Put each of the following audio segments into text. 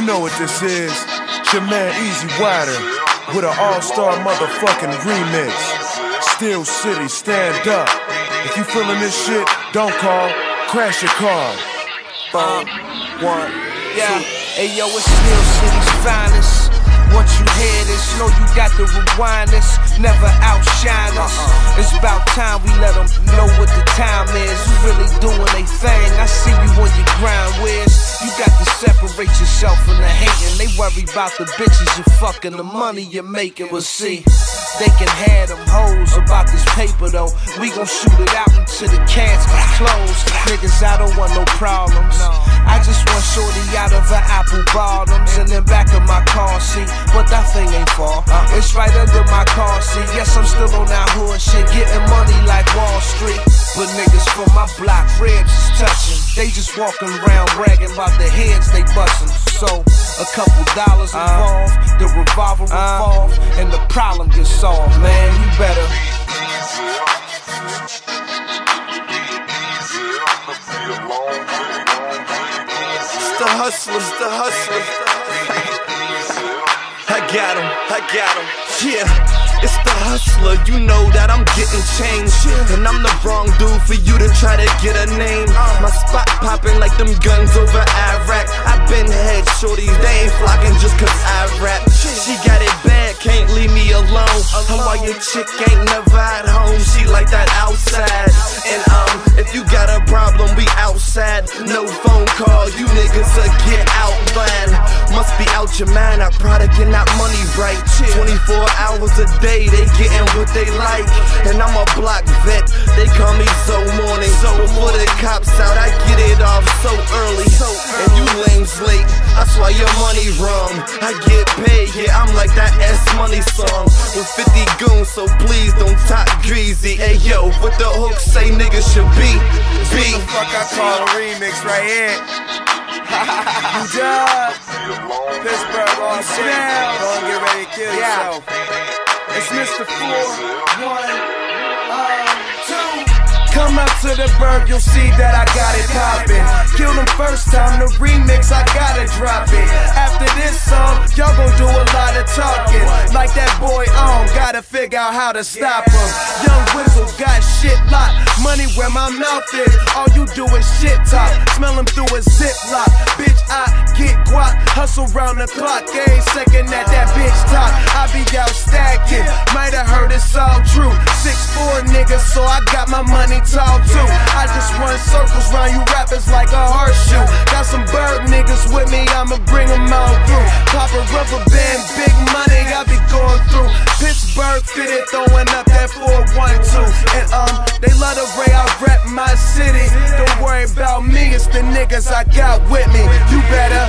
know what this is. It's your man Easy Wider with an all-star motherfucking remix. Steel City, stand up. If you feeling this shit, don't call, crash your car. 4, 1, yeah. Hey yo, it's Steel City's finest. Once you hear this, know you got to rewind this. Never outshine us. It's about time we let them know what the time is. You really doing they thing. I see you on your grind, Wiz. You got to separate yourself from the hating. They worry about the bitches you fucking, the money you're making. But see, they can have them hoes about this paper though. We gon' shoot it out until the casket close. Niggas, I don't want no problems. I just want shorty out of her apple bottoms and then back of my car seat. But that thing ain't far. It's right under my car seat. Yes, I'm still on that hood shit, getting money like Wall Street. But niggas from my block, ribs is touching. They just walking around bragging about the heads they bustin'. So, a couple dollars involved, the revolver involved, and the problem gets solved. Man, you better. It's the hustlers, the hustlers. I got him, yeah. It's the hustler, you know that I'm getting changed. And I'm the wrong dude for you to try to get a name. My spot popping like them guns over Iraq. I been head shorties, they ain't flocking just cause I rap. She got it bad, can't leave me alone. And while your chick ain't never at home, she like that outside. And if you got a problem, we outside. No phone call, you niggas will get out blind. Must be out your mind, I probably getting that money right. 24 hours a day, they getting what they like. And I'm a block vet, they call me so morning. So before the cops out, I get it off so early. And you lames late, that's why your money wrong. I get paid, yeah, I'm like that S-Money song with 50 goons, so please don't talk greasy. Hey yo, what the hook say niggas should be? What the fuck I call a remix right here? Dub, Pittsburgh on snap. Don't get ready to kill yourself. It's Mr. 4, 1, 2. Come out to the burg, you'll see that I got it poppin'. Kill them first time, the remix, I gotta drop it. After this song, y'all gon' do a lot of talking. Like that boy gotta figure out how to stop him. Young Whistle got shit locked, money where my mouth is. All you do is shit talk, smell him through a ziplock. Bitch, I get guap, hustle round the clock. Every second that bitch talk, I be out stacking. Might have heard it's all true. 6'4" nigga, so I got my money talk too. I just run circles round you rappers like a horseshoe. Got some bird niggas with me, I'ma bring them all through. Pop a rubber band, big money, I be going through. Pittsburgh fitted, throwing up that 4-1-2. And they love the way I rap my city. Don't worry about me, it's the niggas I got with me. You better.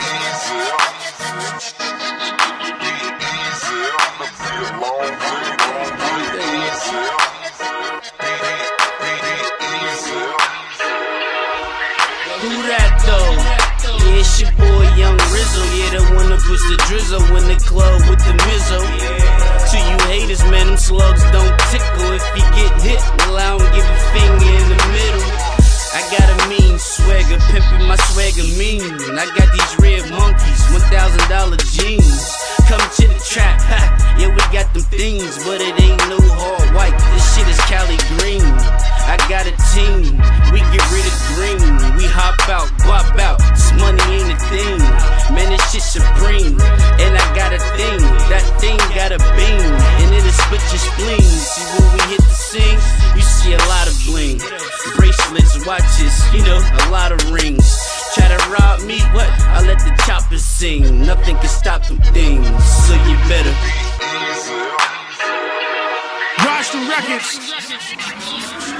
Who that though? Yeah, it's your boy Young Rizzo. Yeah, the one that puts the drizzle in the club with the mizzo. To you haters, man, them slugs don't tickle. If you get hit, well, I don't give a finger in the middle. I got a mean swagger, pimpin' my swagger mean. I got these red monkeys, $1,000 jeans. Come to the trap, ha, yeah, we got them things, but it ain't no hard white. This shit is Cali green. I got a team, we get rid of green. We hop out, guap out, this money ain't a thing. Man, this shit supreme, and I got a thing. That thing got a beam, and it'll split your spleen. See when we hit the scene, you see a lot of bling. Bracelets, watches, you know, a lot of rings. Try to rob me, what? I let the choppers sing. Nothing can stop them things, so you better. Watch the records.